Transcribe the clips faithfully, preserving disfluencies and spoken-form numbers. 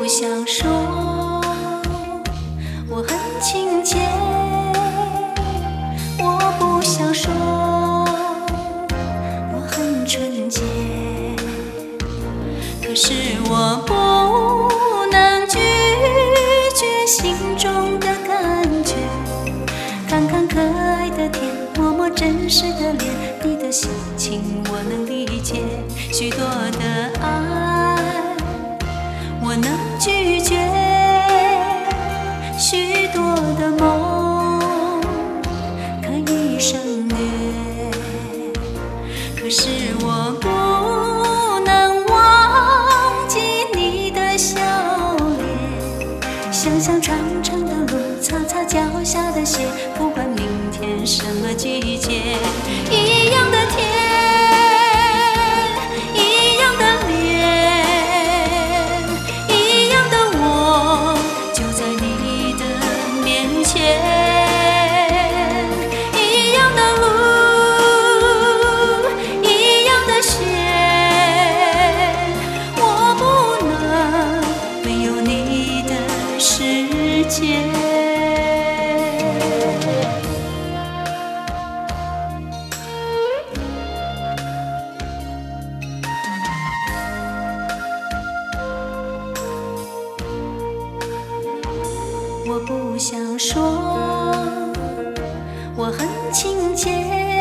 不想说我很亲切，我不想说我很纯洁，可是我不能拒绝心中的感觉。看看可爱的天，摸摸真实的脸，你的心情我能理解，许多的爱我能拒绝，许多的梦可以省略，可是我不能忘记你的笑脸。想想长长的路，擦擦脚下的鞋，不管明天什么季节，一样的天，一样的脸，一样的我，就在你的面前，一样的路，一样的线，我不能没有你的世界。我不想说我很亲切，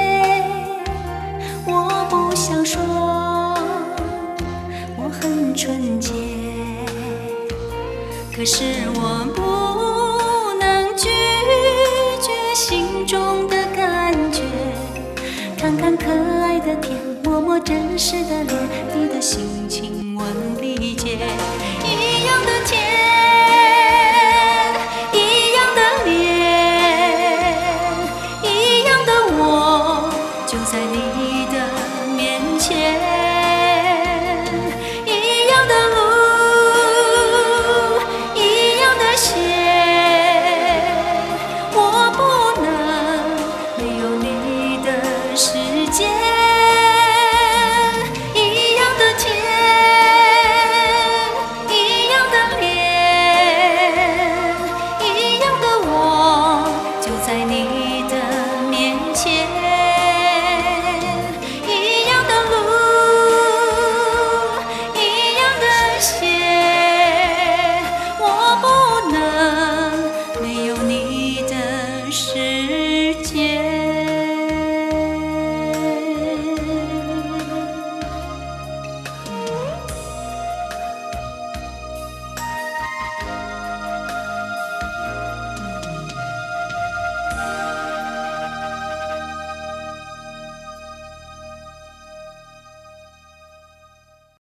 我不想说我很纯洁，可是我不能拒绝心中的感觉。看看可爱的天，摸摸真实的脸，你的心情我能理解，一样的天，就在你的面前，一样的路，一样的线，我不能没有你的世界。一样的天，一样的脸，一样的我，就在你的面前。没有你的世界。